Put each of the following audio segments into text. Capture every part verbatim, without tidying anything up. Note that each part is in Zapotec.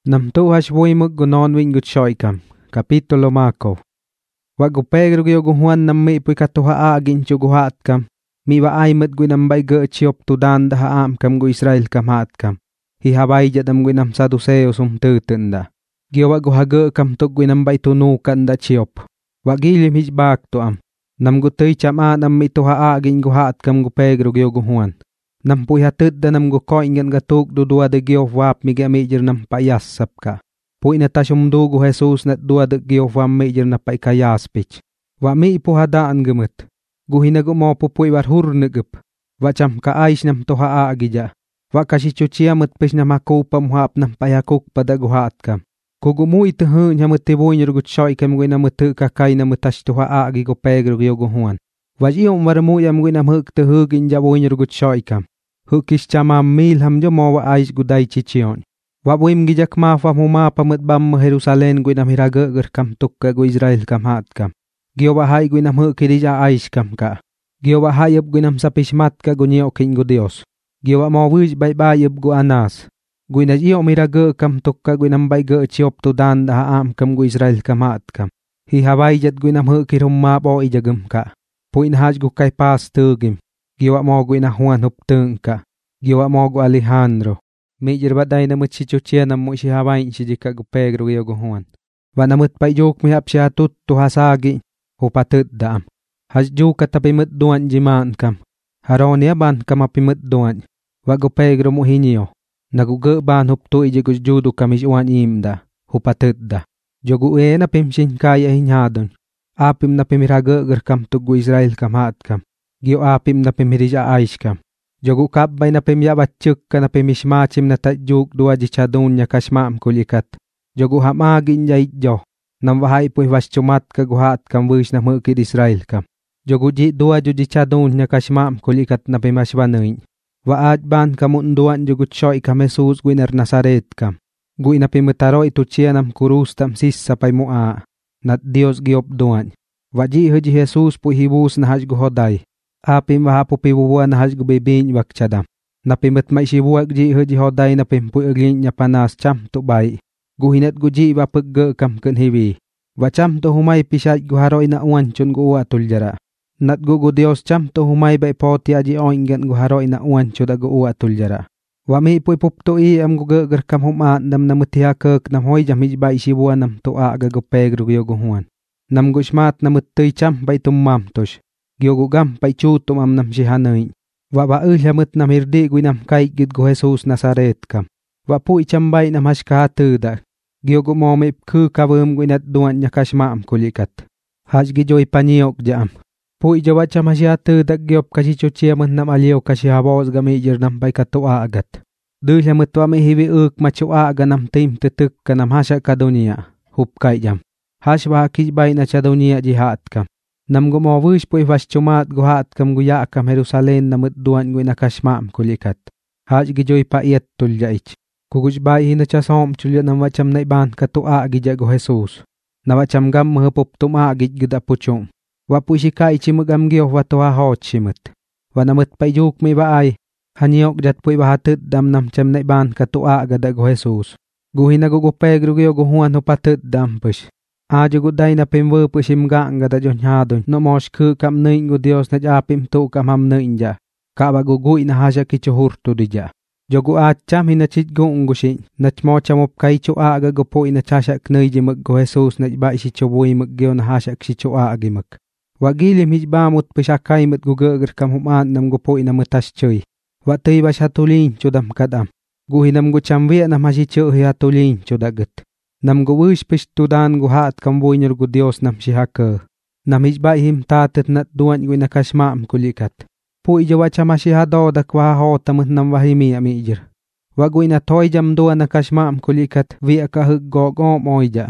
Nam tu hash vui mực gu non wing gu choi kam. Capítulo mako. Wa gu Pedro gu gu Juan nam mi pui katuha agin chu gu hat kam. Mi wa ay mat gu nam bay ge chiop tu dan da ha am kam gu Israel kam hat kam. Hi habay jadam gu nam saduseo sum tutun da. Gyo wa gu hage kam tuk gu nam bay tunu kan da chiop. Wa gilim hij bak tu am. Nam gu tuy cham a nam mi tuha agin gu hat kam gu Pedro gu gu Juan. Nam pui hatut da nam gu koin gan gatuk du dua de gyo wap mi ga mijir nam payas sap ka. Pui na tasyum du gu Jesus nat dua de gyo wap mijir na pay kayas pich. Wa mi ipu hadaan gemut. Gu hinagu mo pupui war hur negup. Wa cham ka aish nam tuha agija. Wa kasi chuchia mut pich na makupam wap nam payakuk pada gu hat kam. Kugu mu itu hu nyamut tibuin gu choy kam gu na mutu kakay na mutash tuha agi gu Pedro gu gu Juan. Wa jiyom war mu yam gu nam huk tu hu ginja buin gu choy kam. Hukis chama mil ham jo mo wa ais gudai chichion. Wa buim gijak ma fa muma pamut bam Jerusalem gu nam hiraga ger kam tukka gu Israel kam hat kam. Gyo wa hai gu nam hukirija ais kam ka. Gyo wa hai gu nam sapishmat ka gu nyo king gu Dios. Gyo wa mo wij bay bay gu Anas. Gu na iyo miraga kam tukka gu nam bay ge chiop tu dan da am kam gu Israel kam hat kam. Hi habay jat gu nam hukirum ma bo ijagum ka. Puin haj gu kay pas tugim. Giwa mo gu ina Juan huptung ka. Giwa mo gu Alejandro. Mijir baday na mut si chuchia na mu si hawain si jika gu Pedro giyo gu Juan. Wa na mut pay juk mi hap siya tut tu hasagi. Hupatut daam. Has juk katapi mut duan jimaan kam. Haroni aban kam api mut duan. Wa gu Pedro mu hinyo. Nagugu ban huptu iji gu judu kamish uan imda. Hupatut da. Jogu e na pim sin kaya hinyadon. Apim na pimiraga ger kam tu gu Israel kam hat kam. Giyo apim na pimirija aish kam. Jogu kabbay na pimya batchuk ka na pimishmachim na tajuk dua jichadun nya kashmaam kulikat. Jogu hamagin ya idjo. Nam wahay puy waschumat ka guhat kam wish na mukid Israel kam. Jogu ji dua ju jichadun nya kashmaam kulikat na pimashwanuin. Wa adban kamunduan jogu choy kam Jesus guinar Nazaret kam. Gui na pimitaro ituchia nam kurus tam sis sa pay mua. Nat Dios giop duan. Wa ji haji Jesus puy hibus na haj guhoday. Apim wa hapu pibuwa na haj gubibin wak chadam. Napimit may sibuwag ji haji hoday na pimpuy aglin nya panas cham tu bay. Guhinat guji wa pagga kam kan hiwi. Wa cham tu humay pisat guharoy na uwan chun guwa tuljara. Nat gugu Dios cham tu humay bay poti aji oingan guharoy na uwan chuda guwa tuljara. Wa mi puy pupto i am gugagar kam humaan nam namutiha kak nam hoy jam hij bay sibuwa nam tu aga gu Pedro gu gu Juan. Nam gushmat namutoy cham bay tumam tosh. Gyogu gam pay chutum am nam shihanoy. Wa ba ulhamut nam hirdi gu nam kay gid gu Jesus Nazaret kam. Wa puy chambay nam hashkahatuda. Gyogu momip ku kawum gu inat duan nya kashmaam kulikat. Haj gijoy panyok jam. Puy jawa cham hashihatuda gyop kashichuchia mun nam aliyo kashihabos gamijir nam pay katua agat. Dulhamut wa mi hiwi uk machua aga nam tim tutuk ka nam hasha kadunia. Hupkay jam. Hash wa kijbay na chadunia jihat kam. Nam gu mo wish puy waschumat gu hat kam gu ya kam Jerusalem na mut duan gu nakashmaam kulikat. Haj gijoy pa iat tulja ich. Kuguj bay hina chasom chulya nam wacham na iban katua gija gu Jesus. Na wacham gam mahupup tuma gij gida puchum. Wa puy shika ichi mugam giyo watuha hot shimut. Wa namut pay juk mi baay. Hanyok jat puy bahatut dam nam cham na iban katua gada gu Jesus. Gu hina gu gu Pedro giyo gu Juan hupatut dam push. Ajo guday na pimwe pushim gang gada jon hadon no mosh ku kam nein gu Dios na japim tu kam ham nein ja ka ba gu gui na haja ki chuhur tu dija jogu a cham hina chit gu ungushi na chmo chamop kai chu a ga gu po ina chasha knei ji mag gu Jesus na ba si chubui mag gyo na hasha ki chu a gi mag wa gilim hij ba mut pisha kai mat gu ger kam human nam gu po ina mutas chui wa tei ba shatulin chudam kadam gu hinam gu chamwe na ma si chu hi atulin chudagat. Nam gu wish pish tudan gu hat kam buinyer gu Dios nam shihaka. Nam hijbay him tatet nat duan gu nakashmaam kulikat. Pu ijawa chama shihado da kwa ho tamut nam wahimi amijir. Wagu ina toy jam duan nakashmaam kulikat vi akahug go go moija.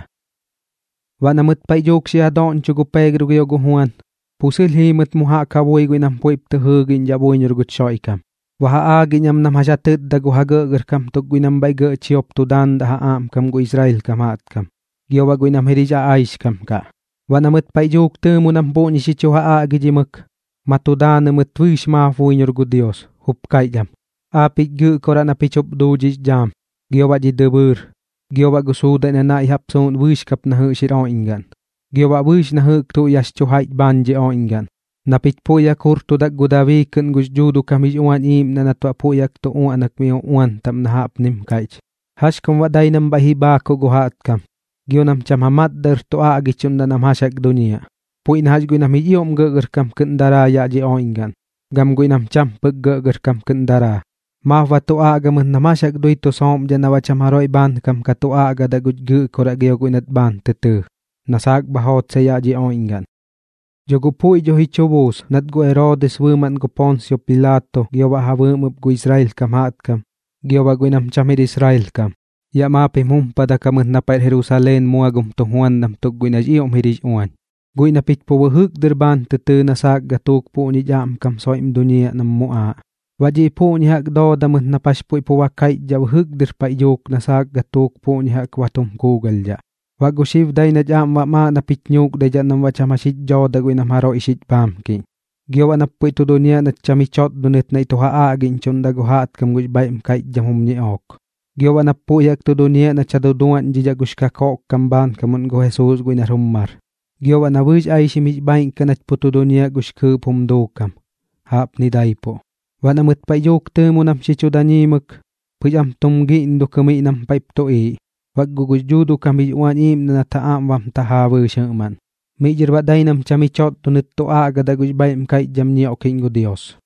Wa namut pay juk shihadon chugu Pedro gu gu Juan. Pusil himut muha kawoy gu inam puip tuhugin ja buinyer gu choykam. Waha agi nyam nam hashatut da gu haga ger kam tuk gu nam bay ge chiop tu dan da haam kam gu Israel kam hat kam. Giyo wa gu nam hirija aish kam ka. Wa namut pay juk tumu nam po ni si chuha agi jimuk. Matudan namut wish ma fuinyor gu Dios. Hup kay jam. Apit gu kora na pichop du jis jam. Giyo wa jidabur. Gioba gusuda na na ihap son wishkap na hu shir oingan. Gioba wish na hu tu yash chuhait banje oingan. Napit puya kurtu dak gudawi kun gus judu kamij uan im na natwa puyak tu uanak mi uan tam na hap nim kaich. Hash kum waday nam bahi bako guhat kam. Gionam cham hamat dar tu aagichum na nam hashak dunia. Puy na hash guinam hiyom gagar kam kun dara ya je oingan. Gam guinam cham pag gagar kam kun dara. Mahwa tu aga mun namashak dui tu som jan nawa cham haroi ban kam ka tu aga da guj gu kora geo guinat ban tetu. Nasak bahot sa ya je oingan. Jogu puy jo hichobos nat gu Herodes wuman gu Poncio Pilato giowa hawumup gu Israel kam hat kam. Giowa guinam chamid Israel kam. Ya mapi mumpada kamun napait Jerusalem muagum tuhuan nam tuk guinaj iom hirish uan. Guina pit po wahuk derban tetu nasak gatuk po ni jam kam soim dunia nam mua. Waji po ni hak do damun napash po po wakai ja wahuk derpa iyok nasak gatuk po ni hak watum kugal ja. Wagu shiv day na jam wa ma na pitnyuk day jan nam wachamashit jo da guinam haro ishit pamki. Giowa na po ito dunia na chamichot dunit na ito haagin chun da guhat kam guj bayim kait jamum ni ok. Giowa na po yak to dunia na chaduduan jija gushka kok kamban kamun go Jesus guina rummar. Giowa na wuj ay shimij bayin kanat po to dunia gushku pumdukam. Hap ni day po. Wana mut pa yok temu nam shichudanimuk. Pujam tumgi indu kami nam paip to i. Wag gugujudu kami uan im na taam wam tahawu syangman. Mijir waday nam chamichot tunit to aga da guj bayim kait jam ni oking gu Dios.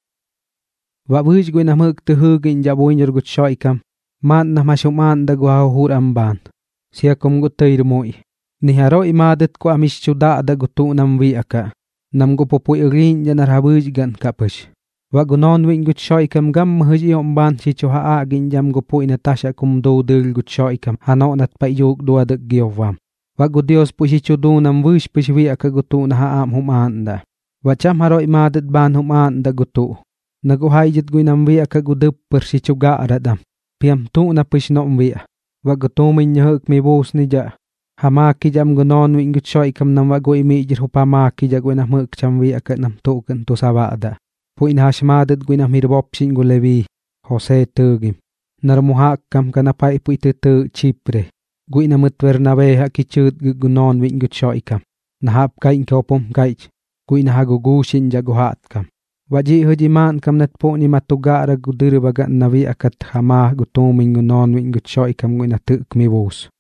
Wa wuj guina muk tuhugin jabuinjur gut shoykam. Man na masyuman da guhahur amban. Siya kum gutayr mo'i. Ni haro imadat ko amish chuda da gutu nam wiaka. Nam gupupuy ugin janar habuj gan kapush. Wa gunon wing gut shoykam gam mahuj iom ban si chuha agin jam gupuy natasha kum do dil gut shoykam. Hano nat pa iyok doa da giowam. Wa gu Dios po si chudu nam wish push wiaka gutu na haam humanda. Wa cham haro imadat ban humanda gutu. Naguhay jit guinam wiaka gudup per si chuga aradam. Piam tu na push no umwia. Wagu tumin nyahuk mi bus ni ja. Hamaki jam gunon wing gut shoykam nam wagu imijir hupamaki ja guinam muk cham wiaka nam tukan tu sabada. Puin hashmadat guinam hirbopshin gu Levi. Jose tugim. Narmuhak kam kanapay pu itutu Chipre. Guinam ut Bernabe hakichut gunon wing gut shoykam. Nahap kain kopum kaich. Guinam hagugushin ja guhat kam. Waji hujiman kam nat po ni matugara gudir baga nawi akat hama gutuming gunon wing gut shoykam guina tuk mi bus.